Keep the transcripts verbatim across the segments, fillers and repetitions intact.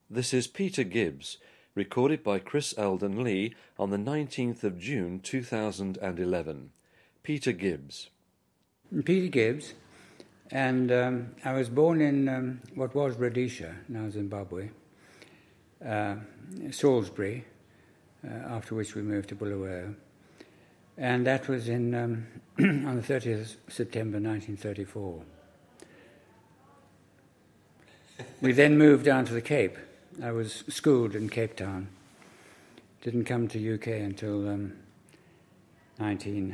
This is Peter Gibbs, recorded by Chris Eldon Lee on the nineteenth of June two thousand eleven. Peter Gibbs. Peter Gibbs, and um, I was born in um, what was Rhodesia, now Zimbabwe, uh, Salisbury, uh, after which we moved to Bulawayo. And that was in um, on the thirtieth of September nineteen thirty-four. We then moved down to the Cape. I was schooled in Cape Town. Didn't come to U K until um, nineteen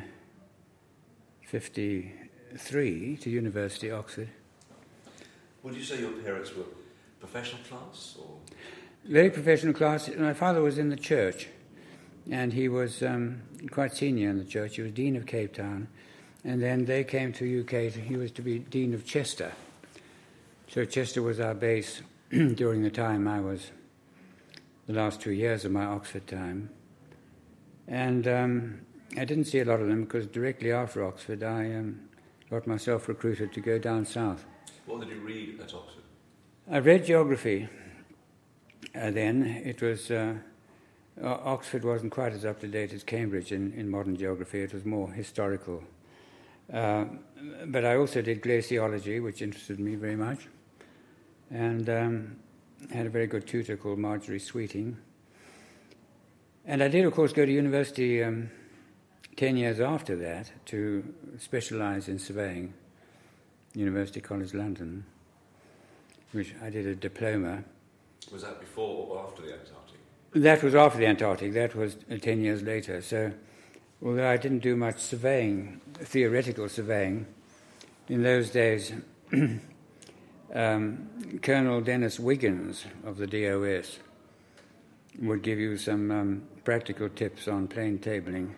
fifty-three, to University, Oxford. Would you say your parents were professional class? Or? Very professional class. My father was in the church, and he was um, quite senior in the church. He was Dean of Cape Town, and then they came to U K. To, he was to be Dean of Chester. So Chester was our base during the time I was, the last two years of my Oxford time. And um, I didn't see a lot of them because directly after Oxford I um, got myself recruited to go down south. What did you read at Oxford? I read geography uh, then. It was, uh, Oxford wasn't quite as up-to-date as Cambridge in, in modern geography. It was more historical. Uh, but I also did glaciology, which interested me very much. And um, had a very good tutor called Marjorie Sweeting. And I did, of course, go to university um, ten years after that to specialise in surveying, University College London, which I did a diploma. Was that before or after the Antarctic? That was after the Antarctic. That was uh, ten years later. So, although I didn't do much surveying, theoretical surveying, in those days, um, Colonel Dennis Wiggins of the D O S would give you some um, practical tips on plane tabling.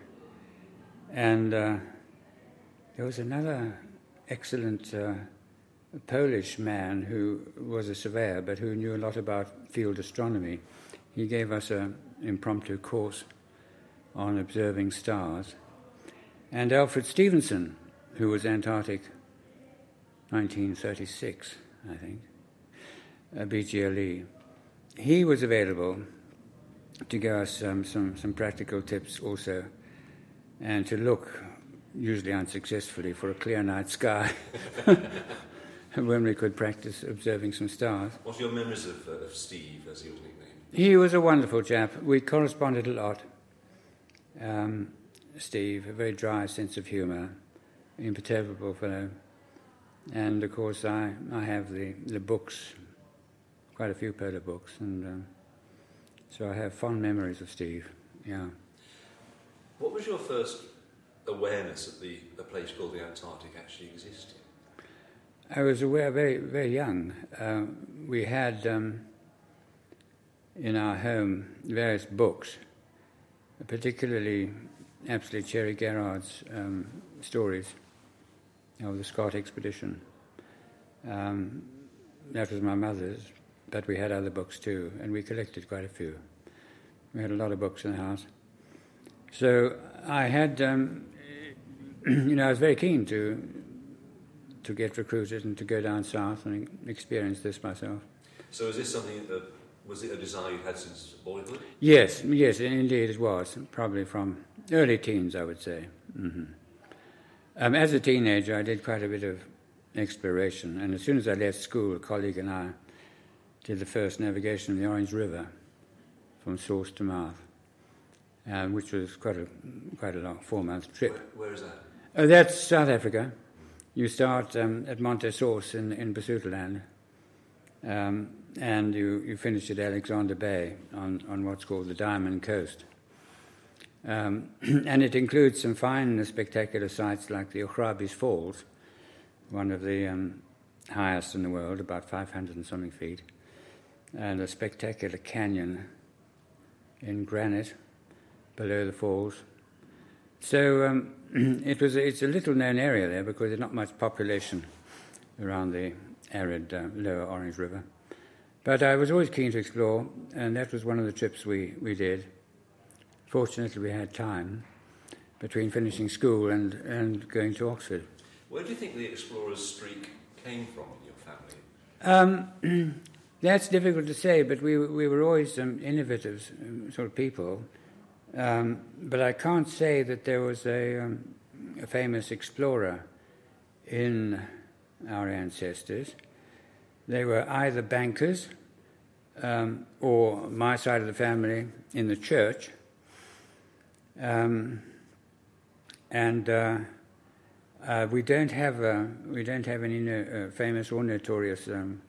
And uh, there was another excellent uh, Polish man who was a surveyor but who knew a lot about field astronomy. He gave us an impromptu course on observing stars. And Alfred Stevenson, who was Antarctic nineteen thirty-six, I think, uh, B G L E, he was available to give us um, some, some practical tips also, and to look, usually unsuccessfully, for a clear night sky when we could practice observing some stars. What are your memories of, uh, of Steve, as he was nicknamed? He was a wonderful chap. We corresponded a lot. Um, Steve, a very dry sense of humour, imperturbable fellow. And, of course, I, I have the, the books, quite a few polar books, and um, so I have fond memories of Steve, yeah. What was your first awareness that the a place called the Antarctic actually existed? I was aware very, very young. Uh, we had um, in our home various books, particularly Apsley Cherry Garrard's um, stories of the Scott expedition. Um, that was my mother's, but we had other books too, and we collected quite a few. We had a lot of books in the house. So I had, um, you know, I was very keen to to get recruited and to go down south and experience this myself. So is this something, uh, was it a desire you had since boyhood? Yes, yes, indeed it was, probably from early teens, I would say. Mm-hmm. Um, as a teenager, I did quite a bit of exploration, and as soon as I left school, a colleague and I did the first navigation of the Orange River from source to mouth, um, which was quite a quite a long four-month trip. Where, where is that? Oh, that's South Africa. You start um, at Monte Source in, in Basutoland, um, and you, you finish at Alexander Bay on, on what's called the Diamond Coast. Um, and it includes some fine and spectacular sites like the Ochrabis Falls, one of the um, highest in the world, about five hundred and something feet, and a spectacular canyon in granite below the falls. So um, it was it's a little-known area there because there's not much population around the arid uh, lower Orange River. But I was always keen to explore, and that was one of the trips we, we did. Fortunately, we had time between finishing school and, and going to Oxford. Where do you think the explorer's streak came from in your family? Um, That's difficult to say, but we we were always um, innovative um, sort of people. Um, but I can't say that there was a, um, a famous explorer in our ancestors. They were either bankers um, or my side of the family in the church. Um, and uh, uh, we don't have uh, we don't have any no, uh, famous or notorious um,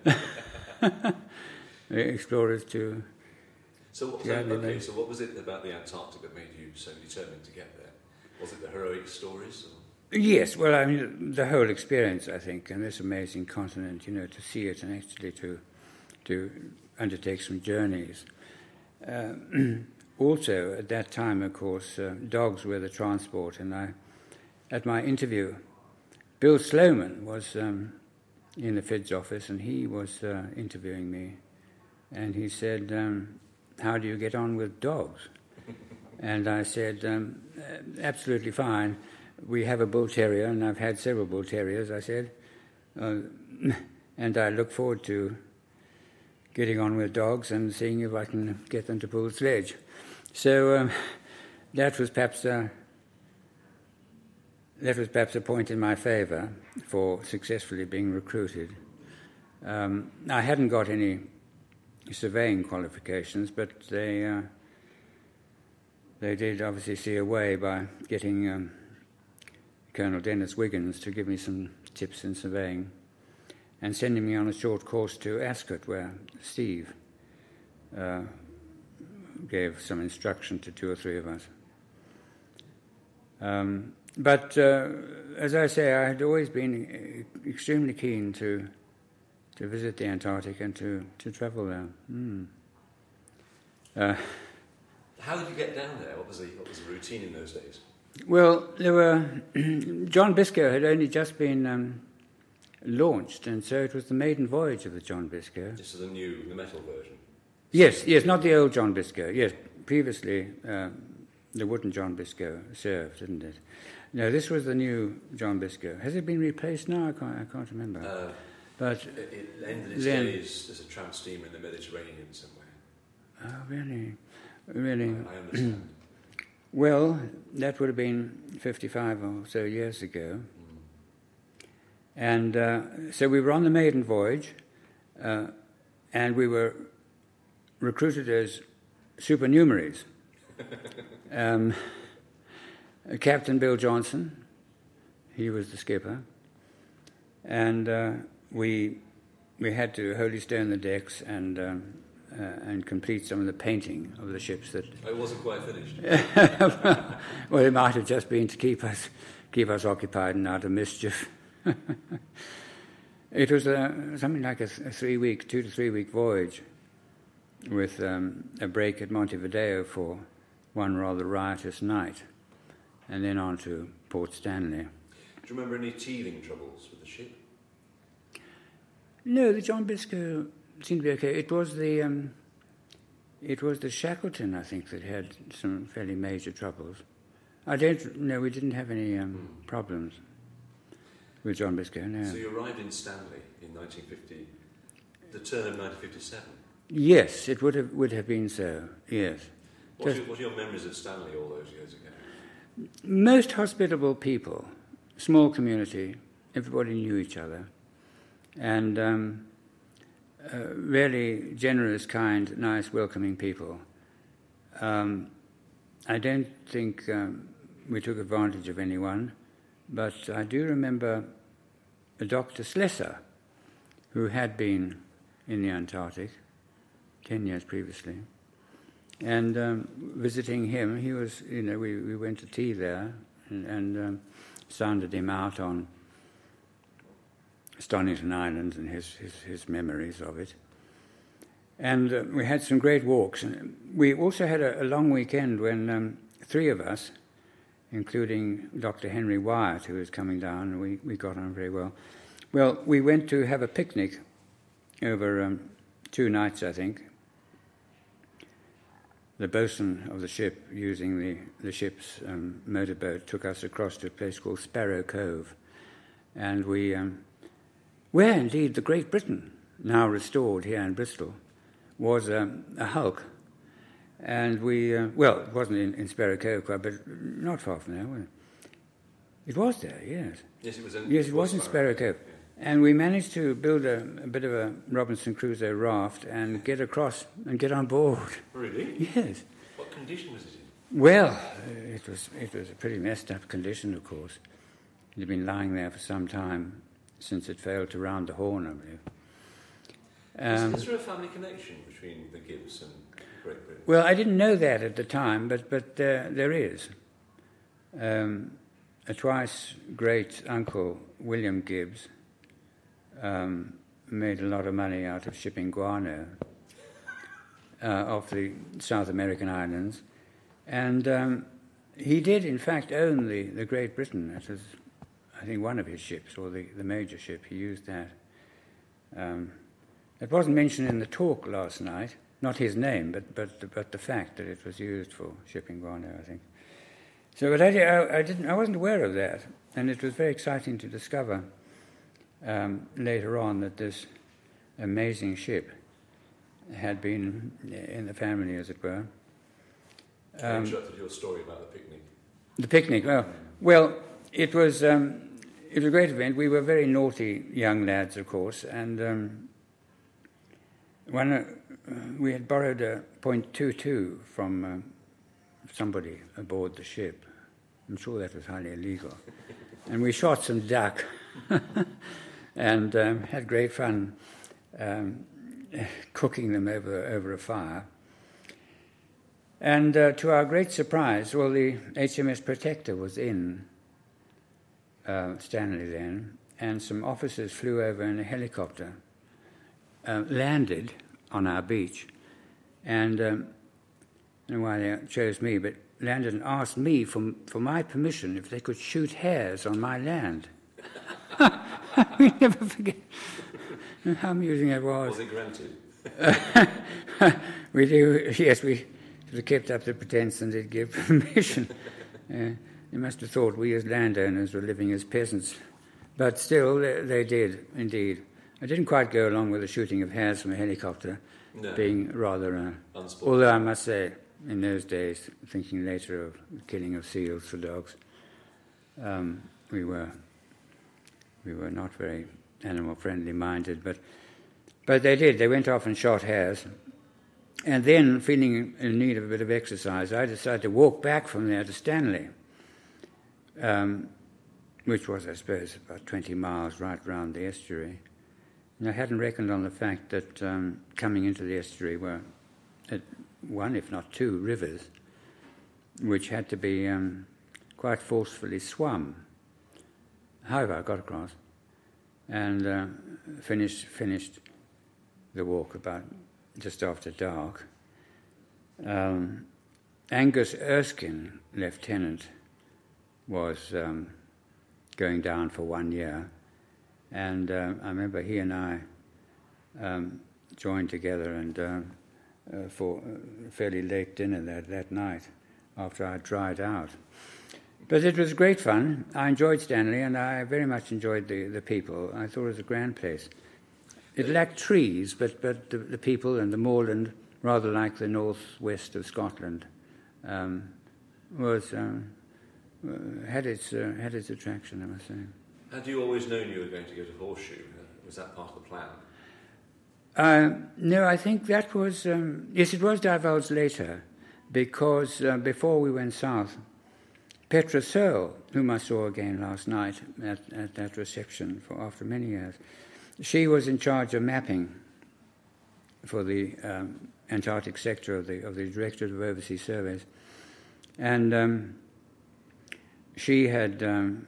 explorers to. So, what, so okay, so what was it about the Antarctic that made you so determined to get there? Was it the heroic stories? Or? Yes, well, I mean, the whole experience, I think, and this amazing continent, you know, to see it and actually to to undertake some journeys. Uh, also, at that time, of course, uh, dogs were the transport, and I, at my interview, Bill Sloman was um, in the F I D S office, and he was uh, interviewing me, and he said, um, how do you get on with dogs? And I said, um, absolutely fine. We have a bull terrier, and I've had several bull terriers, I said. Uh, and I look forward to getting on with dogs and seeing if I can get them to pull the sledge. So um, that was perhaps a, that was perhaps a point in my favour for successfully being recruited. Um, I hadn't got any surveying qualifications, but they uh, they did obviously see a way by getting um, Colonel Dennis Wiggins to give me some tips in surveying and sending me on a short course to Ascot, where Steve uh, gave some instruction to two or three of us. Um, but uh, as I say, I had always been extremely keen to to visit the Antarctic and to, to travel there. Mm. Uh, How did you get down there? What was the what was the routine in those days? Well, there were John Biscoe had only just been um, launched, and so it was the maiden voyage of the John Biscoe. This is the new, the metal version. Yes, yes, not the old John Biscoe. Yes, previously um, the wooden John Biscoe served, didn't it? No, this was the new John Biscoe. Has it been replaced now? I can't, I can't remember. Uh, but it, it ended its then, days. There's a tramp steamer in the Mediterranean somewhere. Oh, really? Really? I, I understand. Well, that would have been fifty-five or so years ago. Mm. And uh, so we were on the maiden voyage, uh, and we were recruited as supernumeraries. um, Captain Bill Johnson, he was the skipper, and uh, we we had to holystone the decks and um, uh, and complete some of the painting of the ships. That it wasn't quite finished. Well, it might have just been to keep us keep us occupied and out of mischief. It was uh, something like a, a three-week, two to three-week voyage, with um, a break at Montevideo for one rather riotous night, and then on to Port Stanley. Do you remember any teething troubles with the ship? No, the John Biscoe seemed to be okay. It was the um, it was the Shackleton, I think, that had some fairly major troubles. I don't know. We didn't have any um, mm. problems with John Biscoe. No. So you arrived in Stanley in nineteen fifty, the turn of nineteen fifty-seven. Yes, it would have would have been so. Yes. What are your, what are your memories of Stanley all those years ago? Most hospitable people, small community. Everybody knew each other. And um, uh, really generous, kind, nice, welcoming people. Um, I don't think um, we took advantage of anyone, but I do remember a Doctor Slessor, who had been in the Antarctic ten years previously, and um, visiting him, he was, you know, we, we went to tea there and, and um, sounded him out on Stonington Island and his, his, his memories of it. And uh, we had some great walks. And we also had a, a long weekend when um, three of us, including Doctor Henry Wyatt, who was coming down, and we, we got on very well. Well, we went to have a picnic over um, two nights, I think. The bosun of the ship, using the, the ship's um, motorboat, took us across to a place called Sparrow Cove. And we... Um, Where, indeed, the Great Britain now restored here in Bristol, was um, a hulk. And we, uh, well, it wasn't in, in Sparrow Cove Club, but not far from there, was it? It was there, yes. Yes, it was in, yes, it was in Sparrow Cove. Yeah. And we managed to build a, a bit of a Robinson Crusoe raft and get across and get on board. Really? Yes. What condition was it in? Well, it was it was a pretty messed up condition, of course. It had been lying there for some time since it failed to round the Horn, I believe. Um, is, is there a family connection between the Gibbs and Great Britain? Well, I didn't know that at the time, but but uh, there is. Um, a twice great uncle, William Gibbs, um, made a lot of money out of shipping guano uh, off the South American islands. And um, he did, in fact, own the, the Great Britain. That was, I think, one of his ships, or the, the major ship. He used that. Um, it wasn't mentioned in the talk last night, not his name, but but but the fact that it was used for shipping guano, I think. So, but I, I, I didn't, I wasn't aware of that, and it was very exciting to discover um, later on that this amazing ship had been in the family, as it were. I um, interrupted your story about the picnic. The picnic, well, well, it was um, it was a great event. We were very naughty young lads, of course, and um, one uh, we had borrowed a point two two from uh, somebody aboard the ship. I'm sure that was highly illegal, and we shot some duck and um, had great fun um, cooking them over over a fire. And uh, to our great surprise, well, the H M S Protector was in uh, Stanley then, and some officers flew over in a helicopter, uh, landed on our beach, and um, I don't know why they chose me, but landed and asked me for, for my permission if they could shoot hares on my land. We never forget how amusing that was. Was it granted? We do, yes, we... They kept up the pretense and did give permission. uh, they must have thought we as landowners were living as peasants. But still, they, they did, indeed. I didn't quite go along with the shooting of hares from a helicopter, no. being rather... Uh, although I must say, in those days, thinking later of the killing of seals for dogs, um, we were we were not very animal-friendly minded. But, but they did. They went off and shot hares. And then, feeling in need of a bit of exercise, I decided to walk back from there to Stanley, um, which was, I suppose, about twenty miles right round the estuary. And I hadn't reckoned on the fact that um, coming into the estuary were uh, one, if not two, rivers, which had to be um, quite forcefully swum. However, I got across and uh, finished finished the walk about just after dark. Um, Angus Erskine, lieutenant, was um, going down for one year, and uh, I remember he and I um, joined together and uh, uh, for a fairly late dinner that, that night after I dried out. But it was great fun. I enjoyed Stanley, and I very much enjoyed the, the people. I thought it was a grand place. It lacked trees, but, but the, the people and the moorland, rather like the northwest of Scotland, um, was um, had its uh, had its attraction, I must say. Had you always known you were going to go to Horseshoe? Was that part of the plan? Uh, no, I think that was um, yes, it was divulged later, because uh, before we went south, Petra Searle, whom I saw again last night at, at that reception for after many years. She was in charge of mapping for the um, Antarctic sector of the of the Directorate of Overseas Surveys, and um, she had um,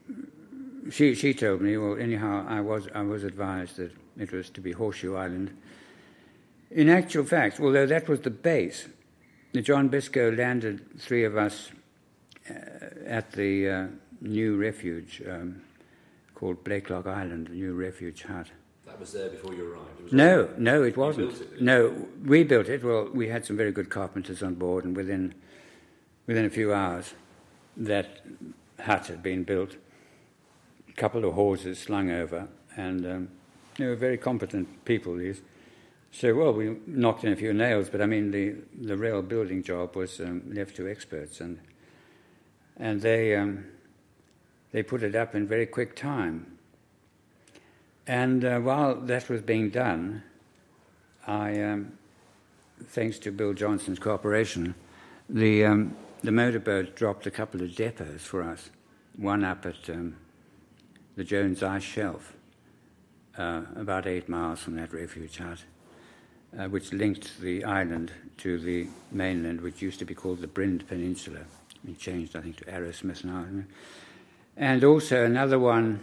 she she told me. Well, anyhow, I was I was advised that it was to be Horseshoe Island. In actual fact, although that was the base, the John Biscoe landed three of us uh, at the uh, new refuge. Um, called Blakelock Island, a new refuge hut. That was there before you arrived? It was no, right. no, it wasn't. You built it, no, we built it. Well, we had some very good carpenters on board, and within within a few hours, that hut had been built, a couple of hawsers slung over, and um, they were very competent people, these. So, well, we knocked in a few nails, but I mean, the, the real building job was um, left to experts, and and they um, they put it up in very quick time. And uh, while that was being done, I, um, thanks to Bill Johnson's cooperation, the um, the motorboat dropped a couple of depots for us. One up at um, the Jones Ice Shelf, uh, about eight miles from that refuge hut, uh, which linked the island to the mainland, which used to be called the Brind Peninsula. It changed, I think, to Arrowsmith now. And also another one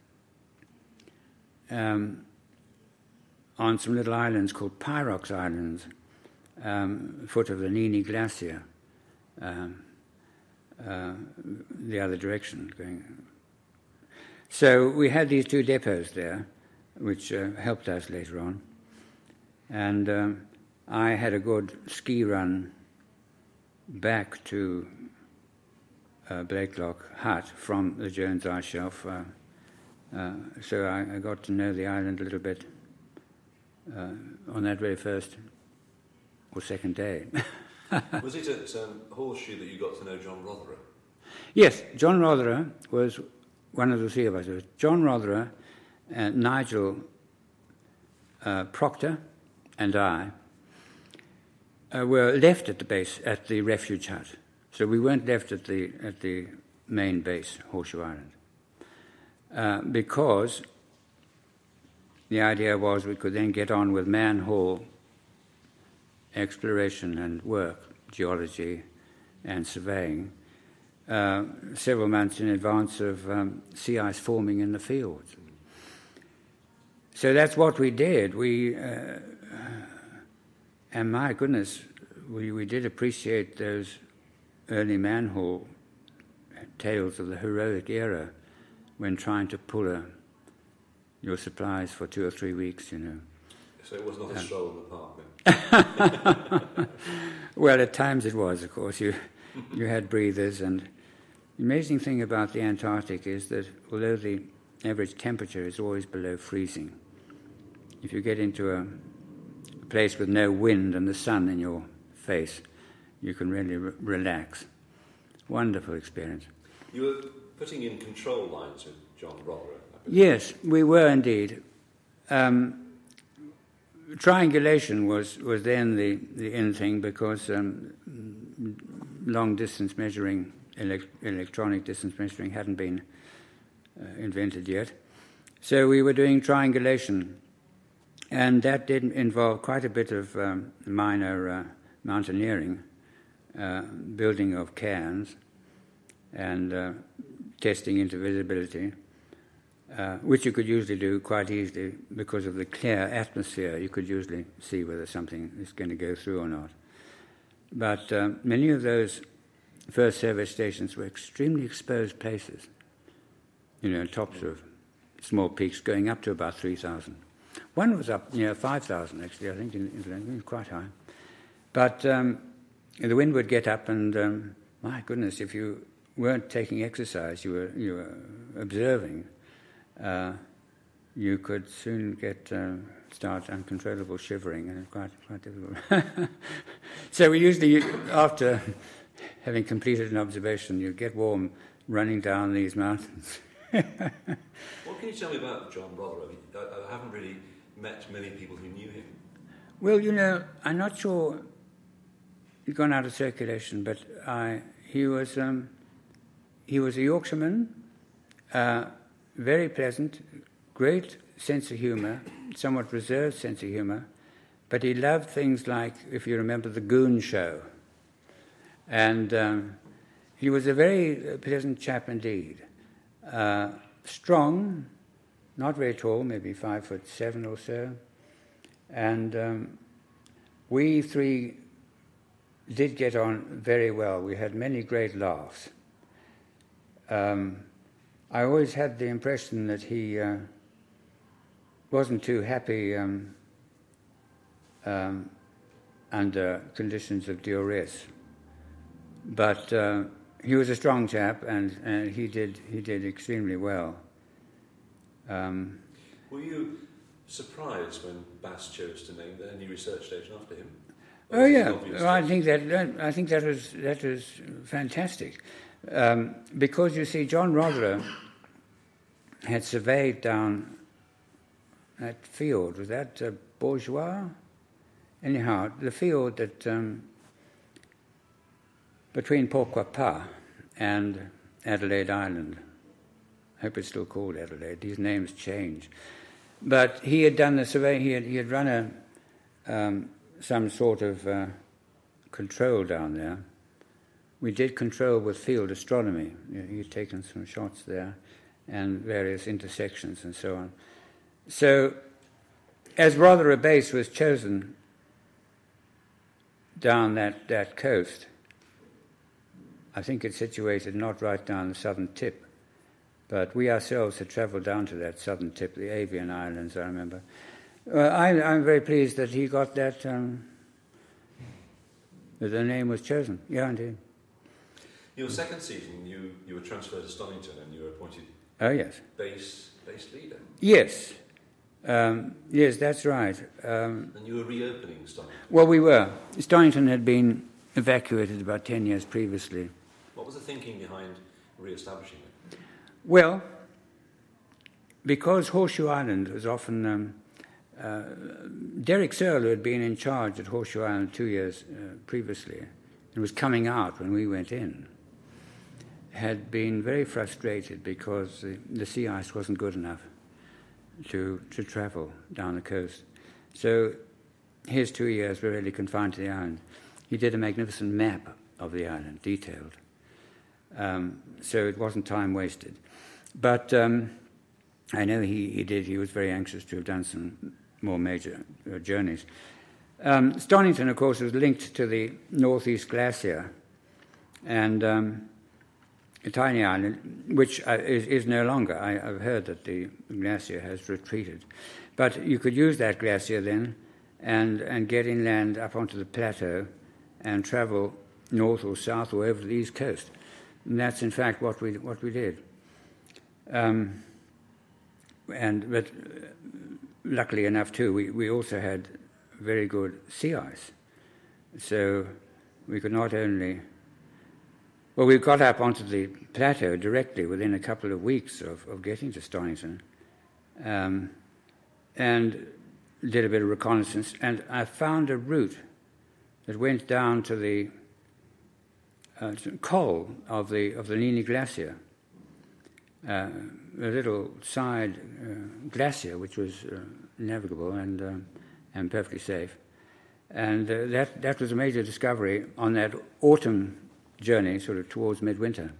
um, on some little islands called Pyrox Islands, um, foot of the Nini Glacier, um, uh, the other direction going. So we had these two depots there, which uh, helped us later on. And um, I had a good ski run back to uh, Blakelock Hut from the Jones Ice Shelf. Uh, uh, so I, I got to know the island a little bit uh, on that very first or second day. Was it at um, Horseshoe that you got to know John Rotherer? Yes, John Rotherer was one of the three of us. It was John Rotherer, uh, Nigel uh, Proctor, and I uh, were left at the base, at the refuge hut. So we weren't left at the at the main base, Horseshoe Island, uh, because the idea was we could then get on with manhole exploration and work, geology and surveying, uh, several months in advance of um, sea ice forming in the fields. So that's what we did. We, uh, and my goodness, we, we did appreciate those early manhole tales of the heroic era when trying to pull a, your supplies for two or three weeks, you know. So it was not a um, stroll in the park then? Well, at times it was, of course. You, you had breathers, and the amazing thing about the Antarctic is that although the average temperature is always below freezing, if you get into a place with no wind and the sun in your face, you can really re- relax. Wonderful experience. You were putting in control lines with John Rotherer? Yes, we were indeed. Um, triangulation was, was then the, the in thing because um, long-distance measuring, elect- electronic distance measuring hadn't been uh, invented yet. So we were doing triangulation, and that did involve quite a bit of um, minor uh, mountaineering, uh, building of cairns, and uh, testing into visibility, uh, which you could usually do quite easily because of the clear atmosphere. You could usually see whether something is going to go through or not. But uh, many of those first survey stations were extremely exposed places, you know, tops of small peaks going up to about three thousand. One was up near five thousand, actually, I think, in, in, quite high. But um, the wind would get up, and um, my goodness, if you weren't taking exercise, you were you were observing, uh, you could soon get uh, start uncontrollable shivering, and it's quite quite difficult. So we usually, after having completed an observation, you get warm running down these mountains. What can you tell me about John Rotherer? I, mean, I, I haven't really met many people who knew him. Well, you know, I'm not sure he's gone out of circulation, but I, he was um, he was a Yorkshireman, uh, very pleasant, great sense of humour, somewhat reserved sense of humour, but he loved things like, if you remember, the Goon Show. And um, he was a very pleasant chap indeed. Uh, strong, not very tall, maybe five foot seven or so. And um, we three did get on very well. We had many great laughs. Um, I always had the impression that he uh, wasn't too happy um, um, under conditions of duress. But uh, he was a strong chap, and, and he did he did extremely well. Um, Were you surprised when Bass chose to name a new research station after him? Oh yeah, well, I think that I think that was that was fantastic, um, because you see, John Rotherer had surveyed down that field. Was that uh, Bourgeois? Anyhow, the field that um, between Port Quapah and Adelaide Island. I hope it's still called Adelaide. These names change. But he had done the survey. He had he had run a um, some sort of uh, control down there. We did control with field astronomy. He had taken some shots there and various intersections and so on. So, as rather a base was chosen down that, that coast, I think it's situated not right down the southern tip, but we ourselves had travelled down to that southern tip, the Avian Islands, I remember. Uh, I, I'm very pleased that he got that, um, that the name was chosen. Yeah, indeed. Your second season, you, you were transferred to Stonington and you were appointed oh, yes. base, base leader. Yes. Um, yes, that's right. Um, and you were reopening Stonington. Well, we were. Stonington had been evacuated about ten years previously. What was the thinking behind re-establishing it? Well, because Horseshoe Island was often... Um, uh, Derek Searle, who had been in charge at Horseshoe Island two years uh, previously, and was coming out when we went in, had been very frustrated because the, the sea ice wasn't good enough to to travel down the coast. So his two years were really confined to the island. He did a magnificent map of the island, detailed. Um, so it wasn't time wasted. But um, I know he, he did, he was very anxious to have done some more major uh, journeys. Um, Stonington, of course, was linked to the Northeast Glacier, and um, a tiny island, which uh, is, is no longer. I, I've heard that the glacier has retreated. But you could use that glacier then and, and get inland up onto the plateau and travel north or south or over the east coast. And that's, in fact, what we what we did. Um, and But uh, luckily enough, too, we, we also had very good sea ice. So we could not only... Well, we got up onto the plateau directly within a couple of weeks of, of getting to Stonington, um, and did a bit of reconnaissance, and I found a route that went down to the uh, col of the of the Nini Glacier, uh, a little side uh, glacier which was uh, navigable and um, and perfectly safe, and uh, that that was a major discovery on that autumn journey, sort of towards midwinter.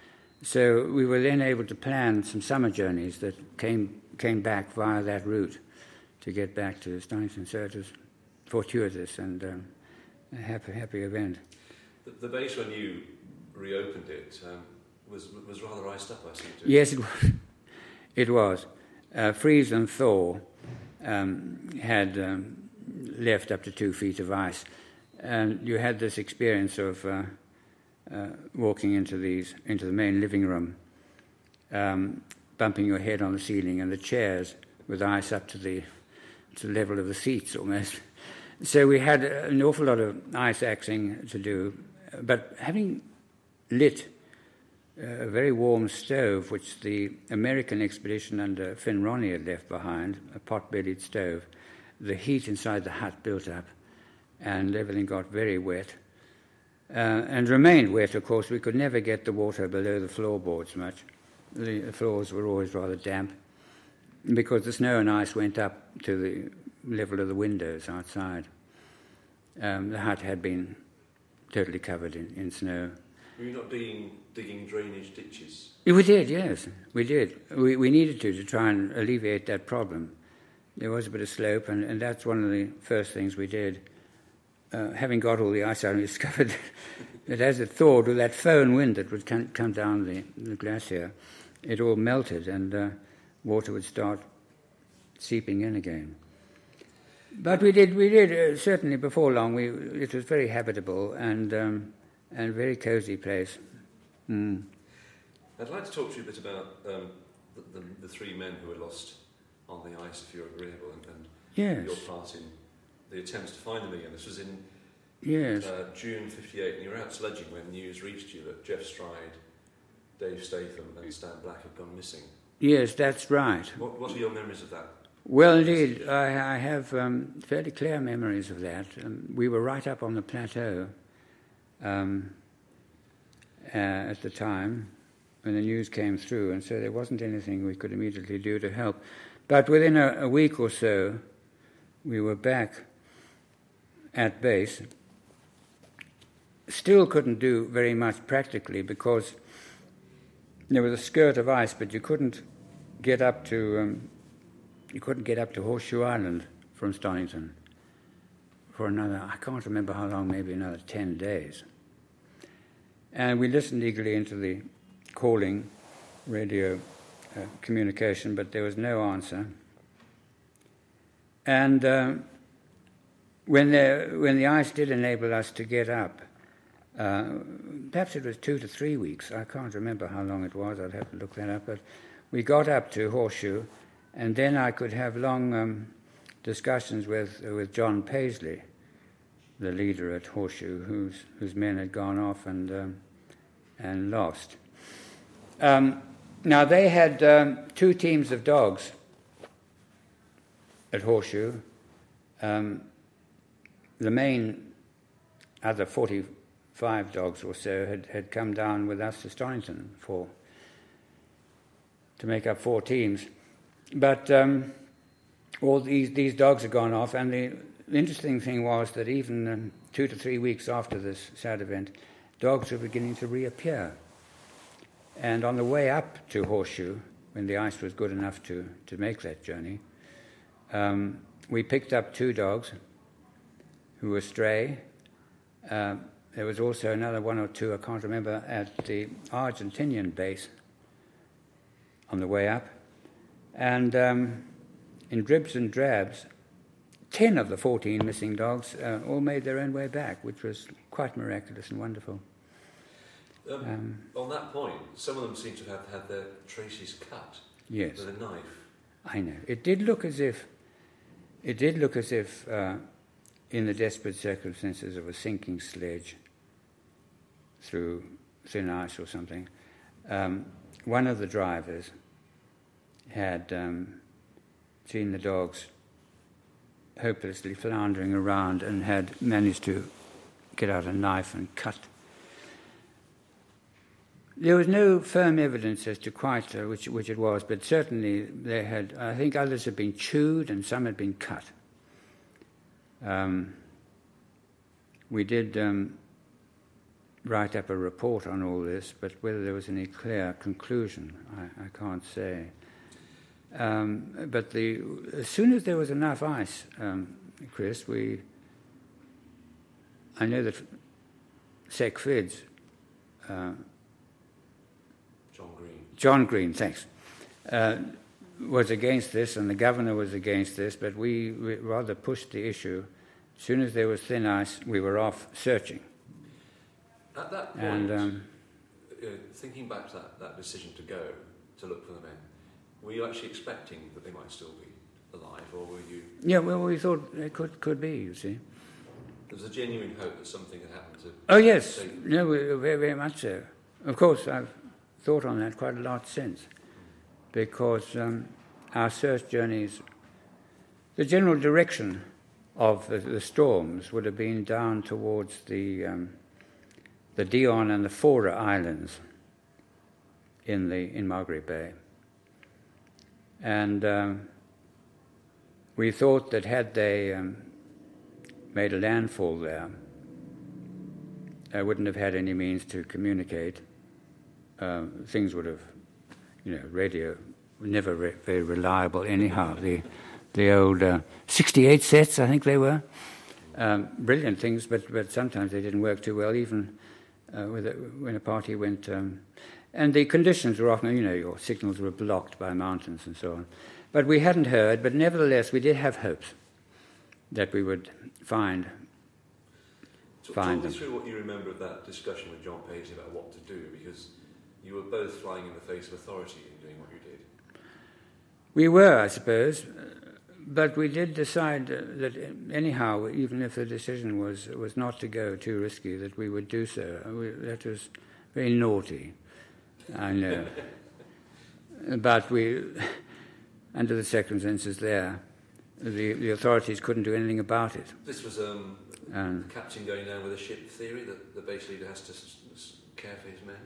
So we were then able to plan some summer journeys that came came back via that route to get back to Stonington. So it was fortuitous and um, a happy, happy event. The, the base, when you reopened it, um, was was rather iced up, I seem to. Yes, it was. It was. Uh, freeze and thaw um, had um, left up to two feet of ice, and you had this experience of uh, uh, walking into these into the main living room, um, bumping your head on the ceiling, and the chairs with ice up to the to the level of the seats almost. So we had an awful lot of ice axing to do, but having lit a very warm stove, which the American expedition under Finn Ronnie had left behind, a pot-bellied stove, the heat inside the hut built up, and everything got very wet, uh, and remained wet, of course. We could never get the water below the floorboards much. The floors were always rather damp, because the snow and ice went up to the level of the windows outside. Um, the hut had been totally covered in, in snow. Were you not digging, digging drainage ditches? We did, yes, we did. We, we needed to to try and alleviate that problem. There was a bit of slope, and, and that's one of the first things we did. Uh, having got all the ice out, we discovered that as it thawed, with that foehn wind that would come, come down the, the glacier, it all melted, and uh, water would start seeping in again. But we did, we did uh, certainly before long. We it was very habitable and um, and very cosy place. Mm. I'd like to talk to you a bit about um, the, the, the three men who were lost on the ice if you're agreeable, and, and yes. your part in the attempts to find them again. This was in yes. uh, June fifty-eight, and you were out sledging when news reached you that Jeff Stride, Dave Statham and Stan Black had gone missing. Yes, that's right. What, what are your memories of that? Well, indeed, I, I have um, fairly clear memories of that. Um, we were right up on the plateau um, uh, at the time when the news came through, and so there wasn't anything we could immediately do to help. But within a, a week or so, we were back at base. Still couldn't do very much practically because there was a skirt of ice, but you couldn't get up to... Um, You couldn't get up to Horseshoe Island from Stonington for another, I can't remember how long, maybe another ten days. And we listened eagerly into the calling radio uh, communication, but there was no answer. And uh, when, the, when the ice did enable us to get up, uh, perhaps it was two to three weeks, I can't remember how long it was, I'd have to look that up, but we got up to Horseshoe. And then I could have long um, discussions with uh, with John Paisley, the leader at Horseshoe, whose whose men had gone off and um, and lost. Um, now they had um, two teams of dogs at Horseshoe. Um, the main other forty-five dogs or so had, had come down with us to Stonington for to make up four teams. But um, all these these dogs had gone off, and the interesting thing was that even um, two to three weeks after this sad event, dogs were beginning to reappear. And on the way up to Horseshoe, when the ice was good enough to, to make that journey, um, we picked up two dogs who were stray. Uh, there was also another one or two, I can't remember, at the Argentinian base on the way up. And um, in dribs and drabs, ten of the fourteen missing dogs uh, all made their own way back, which was quite miraculous and wonderful. Um, um, on that point, some of them seem to have had their traces cut yes, with a knife. I know. It did look as if, it did look as if, uh, in the desperate circumstances of a sinking sledge through thin ice or something, um, one of the drivers had um, seen the dogs hopelessly floundering around and had managed to get out a knife and cut. There was no firm evidence as to quite uh, which, which it was, but certainly they had, I think others had been chewed and some had been cut. Um, we did um, write up a report on all this, but whether there was any clear conclusion, I, I can't say. Um, but the, as soon as there was enough ice, um, Chris, we, I know that Sec Fids, uh, John Green. John Green, thanks, uh, was against this, and the governor was against this, but we, we rather pushed the issue. As soon as there was thin ice, we were off searching. At that point, and, um, uh, thinking back to that, that decision to go, to look for the men, were you actually expecting that they might still be alive, or were you... Yeah, well, we thought it could could be, you see. There was a genuine hope that something had happened to... Oh, yes. No, very, very much so. Of course, I've thought on that quite a lot since, because um, our search journeys, the general direction of the, the storms would have been down towards the um, the Dion and the Fora Islands in the in Margaret Bay. And um, we thought that had they um, made a landfall there, they wouldn't have had any means to communicate. Uh, things would have, you know, radio, never re- very reliable anyhow. The the old uh, sixty-eight sets, I think they were, um, brilliant things, but, but sometimes they didn't work too well, even uh, with a, when a party went... Um, and the conditions were often, you know, your signals were blocked by mountains and so on. But we hadn't heard, but nevertheless we did have hopes that we would find, so find talk them. me through what you remember of that discussion with John Paisley about what to do, because you were both flying in the face of authority in doing what you did. We were, I suppose, but we did decide that anyhow, even if the decision was, was not to go too risky, that we would do so. We, that was very naughty, I know. But we, under the circumstances there, the, the authorities couldn't do anything about it. This was um, um, the captain going down with a ship theory, that the base leader has to s- s- care for his men?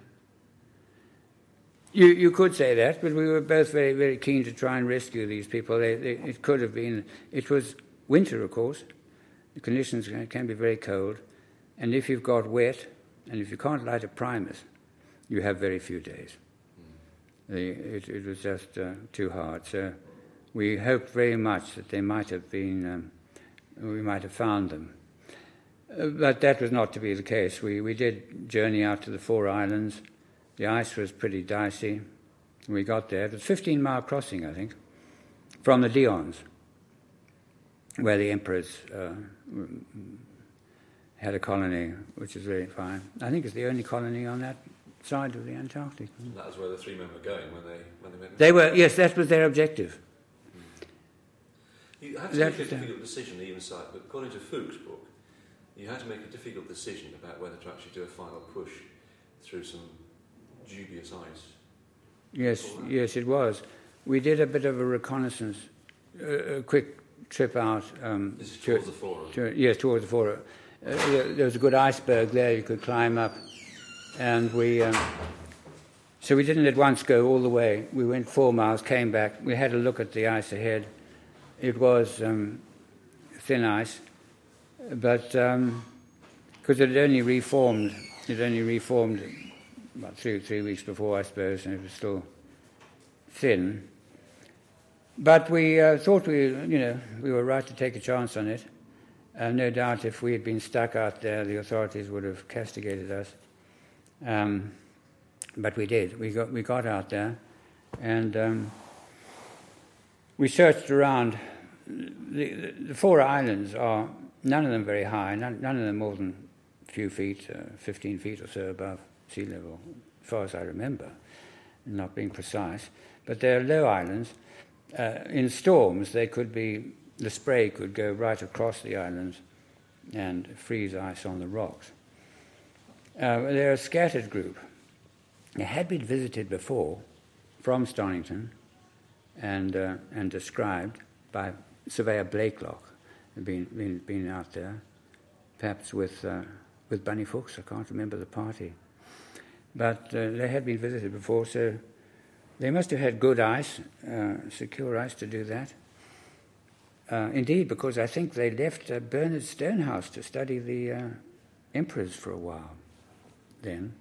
You you could say that, but we were both very, very keen to try and rescue these people. They, they, it could have been... It was winter, of course. The conditions can, can be very cold. And if you've got wet, and if you can't light a primus, you have very few days. Mm. The, it, it was just uh, too hard. So we hoped very much that they might have been... Um, we might have found them. Uh, but that was not to be the case. We, we did journey out to the Four Islands. The ice was pretty dicey. We got there. It was a fifteen-mile crossing, I think, from the Dions, where the emperors uh, had a colony, which is very fine. I think it's the only colony on that side of the Antarctic. And that was where the three men were going when they when they went. They were, yes, that was their objective. Mm. You had to that make a difficult decision, even so, but according to Fuchs' book, you had to make a difficult decision about whether to actually do a final push through some dubious ice. Yes, yes, it was. We did a bit of a reconnaissance, a, a quick trip out. Um, this is to, towards the Forum. To, yes, towards the Forum. Uh, there, there was a good iceberg there you could climb up, and we. Um, so we didn't at once go all the way. We went four miles, came back. We had a look at the ice ahead. It was um, thin ice, but because um, it had only reformed, it only reformed. About three three weeks before, I suppose, and it was still thin. But we uh, thought we, you know, we were right to take a chance on it. Uh, no doubt, if we had been stuck out there, the authorities would have castigated us. Um, but we did. We got we got out there, and um, we searched around. The, the, the Four Islands are none of them very high. None, none of them more than a few feet, uh, fifteen feet or so above sea level, as far as I remember, not being precise. But they're low islands. Uh, in storms, they could be, the spray could go right across the islands and freeze ice on the rocks. Uh, they're a scattered group. They had been visited before from Stonington and uh, and described by Surveyor Blakelock, who'd been, been, been out there, perhaps with, uh, with Bunny Fuchs, I can't remember the party. But uh, they had been visited before, so they must have had good ice, uh, secure ice to do that. Uh, indeed, because I think they left uh, Bernard Stonehouse to study the uh, emperors for a while then.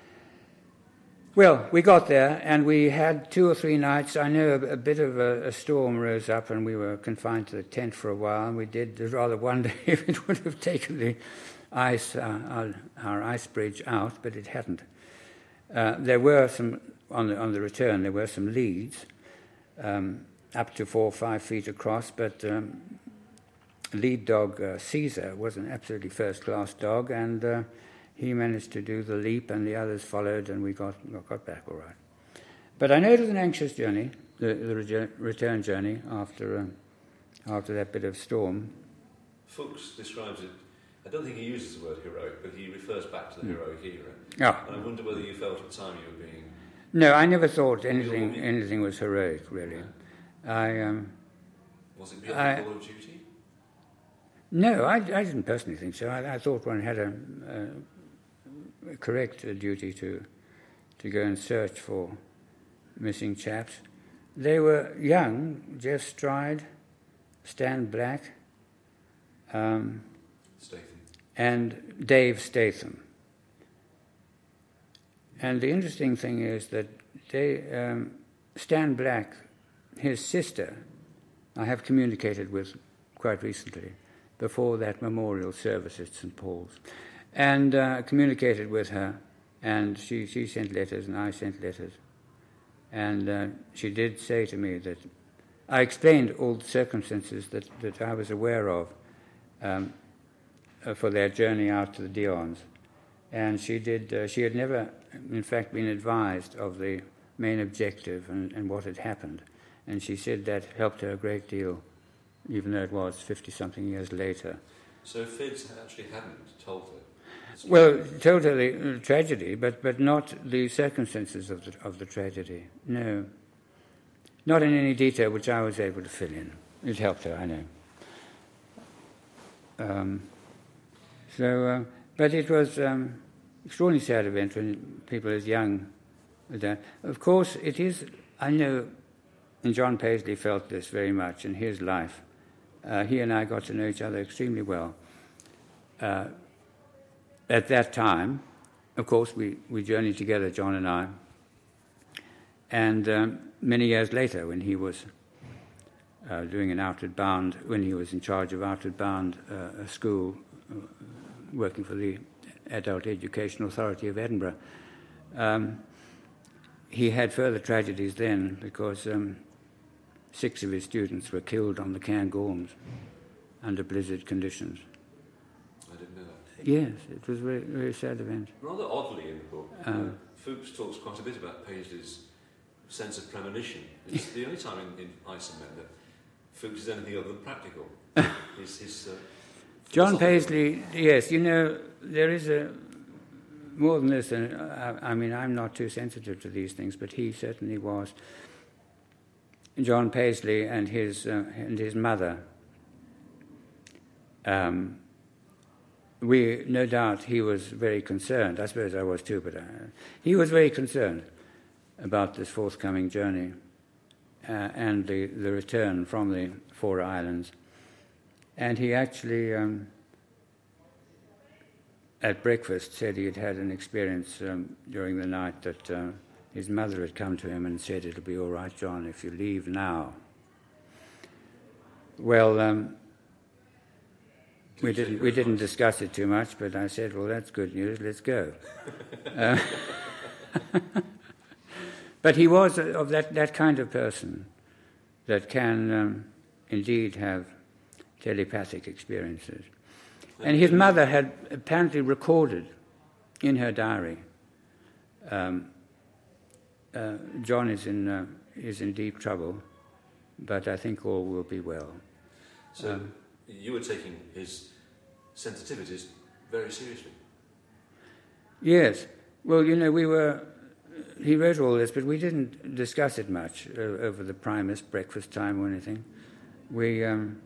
Well, we got there, and we had two or three nights. I know a, a bit of a, a storm rose up, and we were confined to the tent for a while, and we did rather wonder if it would have taken the ice, uh, our, our ice bridge out, but it hadn't. Uh, there were some, on the, on the return, there were some leads, um, up to four or five feet across, but um, lead dog uh, Caesar was an absolutely first-class dog, and uh, he managed to do the leap, and the others followed, and we got got back all right. But I know it was an anxious journey, the, the re- return journey after um, after that bit of storm. Fuchs describes it. I don't think he uses the word heroic, but he refers back to the Mm. heroic era. Oh. And I wonder whether you felt at the time you were being... No, I never thought anything anything was heroic, really. I um, Was it beyond I, the call of duty? No, I, I didn't personally think so. I, I thought one had a, a, a correct uh, duty to to go and search for missing chaps. They were young, Jeff Stride, Stan Black, um, Statham. and Dave Statham. And the interesting thing is that they, um, Stan Black, his sister, I have communicated with quite recently, before that memorial service at Saint Paul's, and uh, communicated with her, and she, she sent letters and I sent letters. And uh, she did say to me that I explained all the circumstances that, that I was aware of um, uh, for their journey out to the Dions. And she did. Uh, she had never, in fact, been advised of the main objective and, and what had happened. And she said that helped her a great deal, even though it was fifty-something years later. So Figs actually hadn't told her? Well, told her the uh, tragedy, but, but not the circumstances of the, of the tragedy. No. Not in any detail which I was able to fill in. It helped her, I know. Um, so, uh, but it was um, extraordinarily sad event when people as young as that. Of course, it is, I know, and John Paisley felt this very much in his life. Uh, he and I got to know each other extremely well. Uh, at that time, of course, we, we journeyed together, John and I. And um, many years later, when he was uh, doing an Outward Bound, when he was in charge of Outward Bound, uh, a school uh, working for the Adult Education Authority of Edinburgh, um, he had further tragedies then because um, six of his students were killed on the Cairngorms under blizzard conditions. I didn't know that. Yes, it was a very, very sad event. Rather oddly in the book, Um, uh, Fuchs talks quite a bit about Paisley's sense of premonition. It's the only time in, in Iceland that Fuchs is anything other than practical. his, his, uh, John Paisley, yes, you know, there is a more than this, and I, I mean, I'm not too sensitive to these things, but he certainly was. John Paisley and his uh, and his mother. Um, we, no doubt, he was very concerned. I suppose I was too, but uh, he was very concerned about this forthcoming journey uh, and the, the return from the Four Islands. And he actually, um, at breakfast, said he had had an experience um, during the night that uh, his mother had come to him and said, "It'll be all right, John, if you leave now." Well, um, we didn't we didn't discuss it too much, but I said, "Well, that's good news. Let's go." uh, but he was of that, that kind of person that can um, indeed have telepathic experiences. And his mother had apparently recorded in her diary, um, uh, John is in uh, is in deep trouble, but I think all will be well. So um, you were taking his sensitivities very seriously. Yes. Well, you know, we were... He wrote all this, but we didn't discuss it much uh, over the Primus breakfast time or anything. We... Um,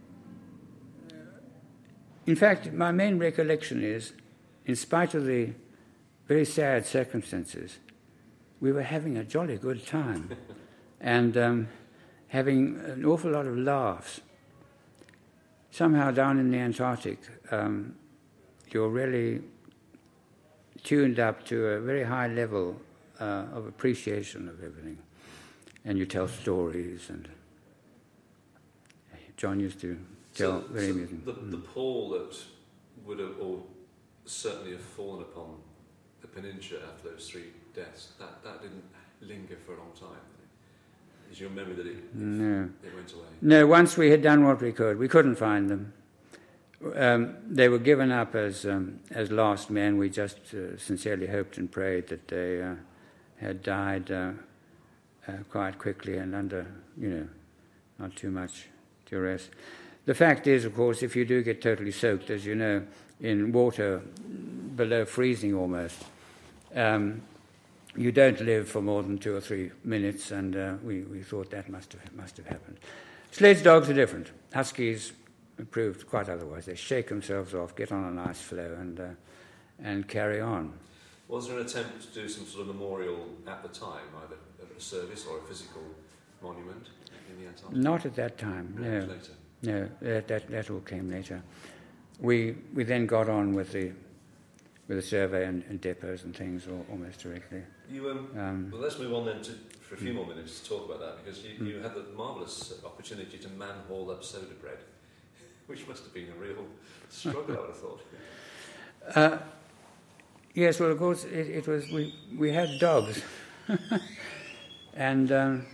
in fact, my main recollection is, in spite of the very sad circumstances, we were having a jolly good time and um, having an awful lot of laughs. Somehow down in the Antarctic, um, you're really tuned up to a very high level uh, of appreciation of everything. And you tell stories, and John used to tell so, very so amusing. The, the pall that would have, or certainly have fallen upon the peninsula after those three deaths, that, that didn't linger for a long time. Is your memory that it, No. it went away? No, once we had done what we could. We couldn't find them. Um, they were given up as um, as lost men. We just uh, sincerely hoped and prayed that they uh, had died uh, uh, quite quickly and under, you know, not too much duress. The fact is, of course, if you do get totally soaked, as you know, in water below freezing almost, um, you don't live for more than two or three minutes, and uh, we, we thought that must have must have happened. Sledge dogs are different. Huskies proved quite otherwise. They shake themselves off, get on an ice floe, and uh, and carry on. Was there an attempt to do some sort of memorial at the time, either a service or a physical monument in the Antarctic? Not at that time. No, Later. no. That, that that all came later. We we then got on with the with the survey and, and depots and things all, almost directly. You, um, Um, well, let's move on then to, for a few more minutes to talk about that, because you, Mm. you had the marvellous opportunity to man-haul up soda bread, which must have been a real struggle, I would have thought. Uh, yes, well, of course, it, it was. We we had dogs, and um,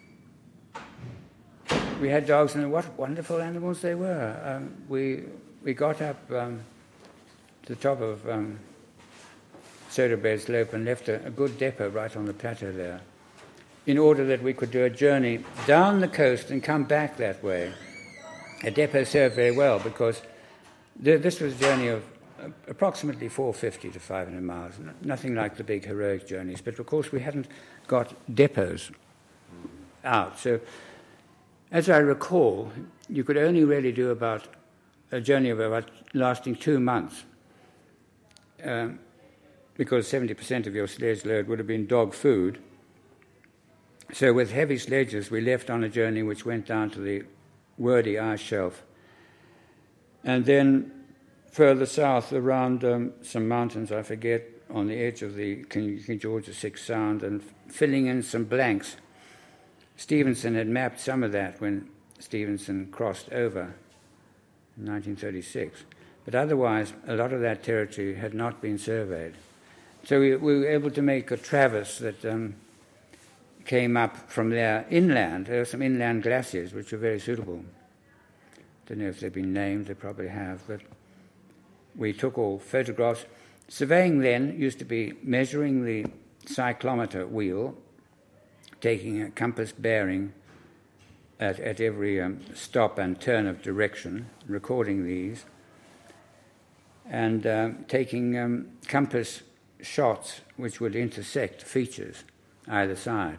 we had dogs, and what wonderful animals they were. Um, we we got up um, to the top of um, Soda Bread Slope and left a, a good depot right on the plateau there, in order that we could do a journey down the coast and come back that way. A depot served very well because th- this was a journey of approximately four hundred fifty to five hundred miles, nothing like the big heroic journeys. But of course we hadn't got depots out. So as I recall, you could only really do about a journey of about lasting two months um, because seventy percent of your sledge load would have been dog food. So with heavy sledges, we left on a journey which went down to the Wordie ice shelf. And then further south around um, some mountains, I forget, on the edge of the King, King George the Sixth Sound, and filling in some blanks. Stevenson had mapped some of that when Stevenson crossed over in nineteen thirty-six. But otherwise, a lot of that territory had not been surveyed. So we, we were able to make a traverse that um, came up from there inland. There were some inland glaciers which were very suitable. Don't know if they've been named, they probably have, but we took all photographs. Surveying then used to be measuring the cyclometer wheel, taking a compass bearing at, at every um, stop and turn of direction, recording these, and um, taking um, compass shots which would intersect features either side.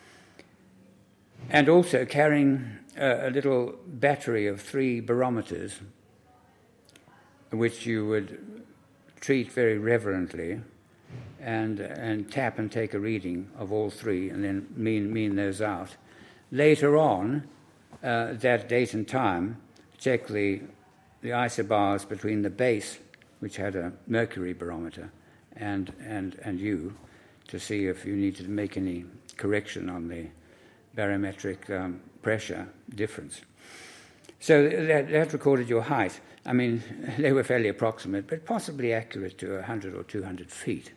And also carrying a, a little battery of three barometers, which you would treat very reverently and and tap and take a reading of all three and then mean mean those out. Later on, uh, that date and time, check the, the isobars between the base, which had a mercury barometer, and, and, and you, to see if you needed to make any correction on the barometric um, pressure difference. So that, that recorded your height. I mean, they were fairly approximate, but possibly accurate to one hundred or two hundred feet.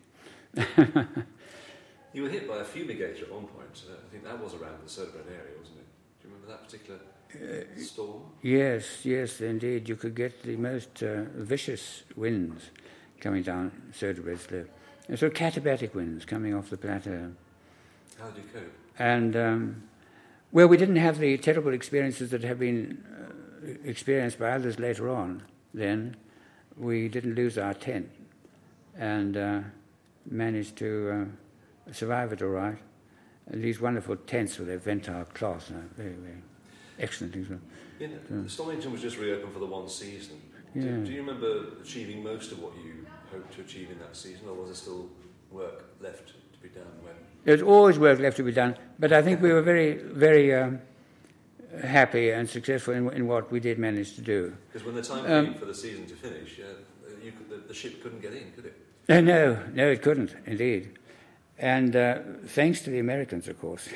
You were hit by a fumigator at one point. Uh, I think that was around the Söderberg area, wasn't it? Do you remember that particular uh, storm? Yes, yes, indeed. You could get the most uh, vicious winds coming down Söderberg slope. And sort of katabatic winds coming off the plateau. How did you cope? And, um, well, we didn't have the terrible experiences that have been uh, experienced by others later on then. We didn't lose our tent and uh, managed to uh, survive it all right. And these wonderful tents with their Ventile cloth, uh, very, very excellent things. You know, so. Stonington was just reopened for the one season. Yeah. Do, do you remember achieving most of what you hoped to achieve in that season, or was there still work left to be done when? There's always work left to be done, but I think we were very, very um, happy and successful in, in what we did manage to do. Because when the time um, came for the season to finish, uh, you could, the, the ship couldn't get in, could it? No, no, no, it couldn't, indeed. And uh, thanks to the Americans, of course.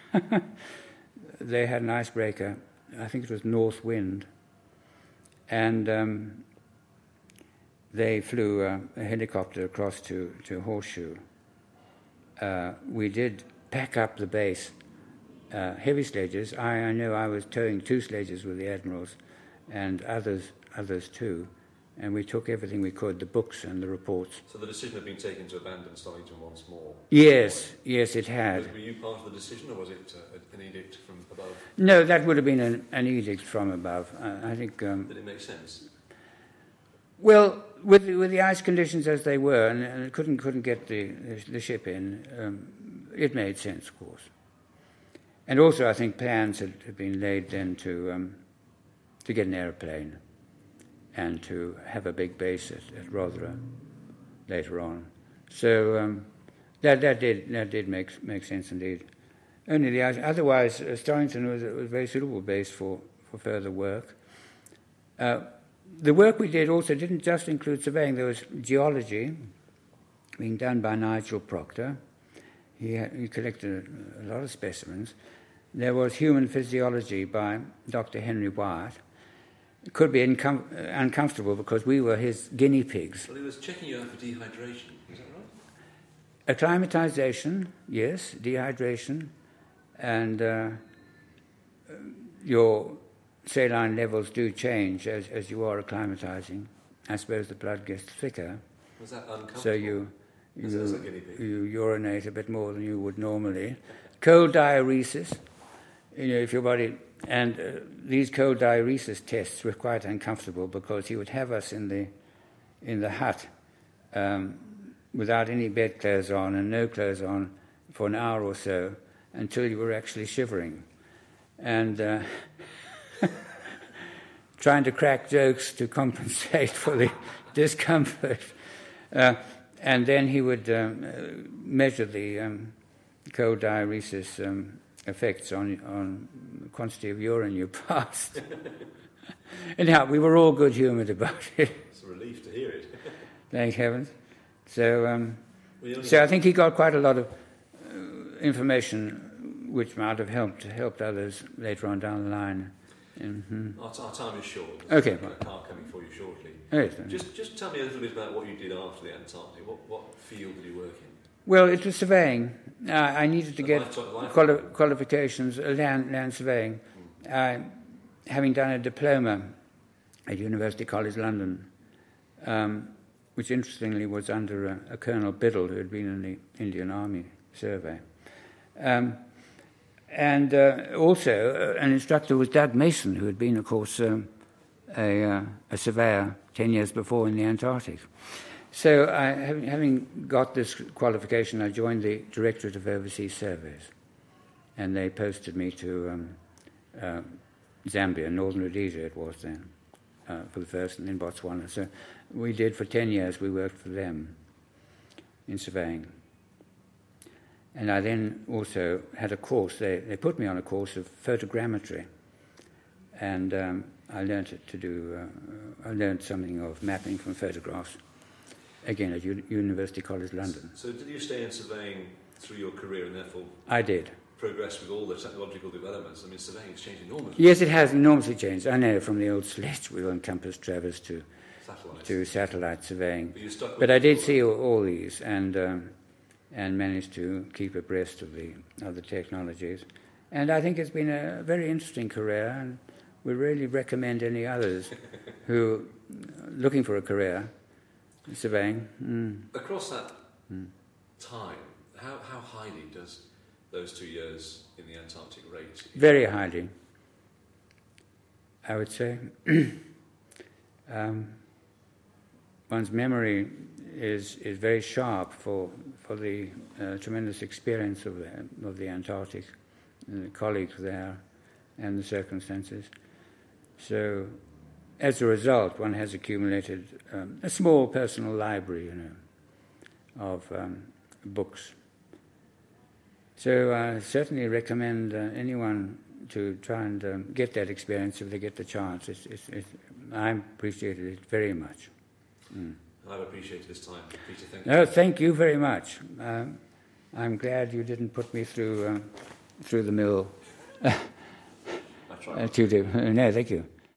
They had an icebreaker, I think it was North Wind, and um, they flew uh, a helicopter across to, to Horseshoe. Uh, we did pack up the base, uh, heavy sledges. I, I know I was towing two sledges with the Admirals and others others too, and we took everything we could, the books and the reports. So the decision had been taken to abandon Stonington once more? Yes, yes it had. Were you part of the decision, or was it uh, an edict from above? No, that would have been an, an edict from above. Uh, I think... Um, Did it make sense? Well, with the, with the ice conditions as they were, and, and couldn't couldn't get the the ship in, um, it made sense, of course. And also, I think plans had, had been laid then to um, to get an aeroplane and to have a big base at, at Rothera later on. So um, that that did that did make make sense indeed. Only the ice. Otherwise, uh, Stonington was a, was a very suitable base for for further work. Uh, The work we did also didn't just include surveying. There was geology being done by Nigel Proctor. He, had, he collected a, a lot of specimens. There was human physiology by Doctor Henry Wyatt. It could be incom- uncomfortable because we were his guinea pigs. Well, he was checking you out for dehydration, is that right? Acclimatization, yes, dehydration, and uh, your saline levels do change as, as you are acclimatizing. I suppose the blood gets thicker. Was that uncomfortable? So you you, as a guinea pig? you urinate a bit more than you would normally. cold diuresis. You know, if your body and uh, these cold diuresis tests were quite uncomfortable because he would have us in the in the hut um, without any bedclothes on and no clothes on for an hour or so until you were actually shivering, and uh, trying to crack jokes to compensate for the discomfort. Uh, and then he would um, uh, measure the um, cold diuresis um, effects on on the quantity of urine you passed. Anyhow, we were all good-humoured about it. It's a relief to hear it. Thank heavens. So, um, so I think he got quite a lot of uh, information which might have helped helped others later on down the line. Mm-hmm. Our, our time is short. Okay. There's a car coming for you shortly. Yes. Just, just tell me a little bit about what you did after the Antarctic. What, what field did you work in? Well, it was surveying. Uh, I needed to A get lifetime- life- quali- qualifications, uh, land, land surveying. Uh, having done a diploma at University College London, um, which interestingly was under a, a Colonel Biddle who had been in the Indian Army survey. Um, and uh, also, uh, an instructor was Doug Mason, who had been, of course, um, a, uh, a surveyor ten years before in the Antarctic. So, I, having, having got this qualification, I joined the Directorate of Overseas Surveys, and they posted me to um, uh, Zambia, Northern Rhodesia it was then, uh, for the first, and then Botswana. So we did, for ten years, we worked for them in surveying. And I then also had a course, they, they put me on a course of photogrammetry, and um, I learned it to do, uh, I learned something of mapping from photographs, again at U- University College London. So did you stay in surveying through your career and therefore I did. progress with all the technological developments? I mean, surveying has changed enormously. Yes, it has enormously changed. I know, from the old sledge wheel and compass traverse to Satellites. to satellite surveying. But you stuck with But I did all see all, all these and um, and managed to keep abreast of the of the technologies. And I think it's been a very interesting career, and we really recommend any others who are looking for a career in surveying. Mm. Across that Mm. time, how, how highly does those two years in the Antarctic rate? Very highly, I would say. um, one's memory is is very sharp for for the uh, tremendous experience of the, of the Antarctic, and the colleagues there, and the circumstances. So, as a result, one has accumulated um, a small personal library, you know, of um, books. So I certainly recommend uh, anyone to try and um, get that experience if they get the chance. It's, it's, it's, I appreciated it very much. Mm. I've appreciated this time. Peter, thank you. No, thank you very much. Um, I'm glad you didn't put me through um, through the mill I tried. uh, to do. No, thank you.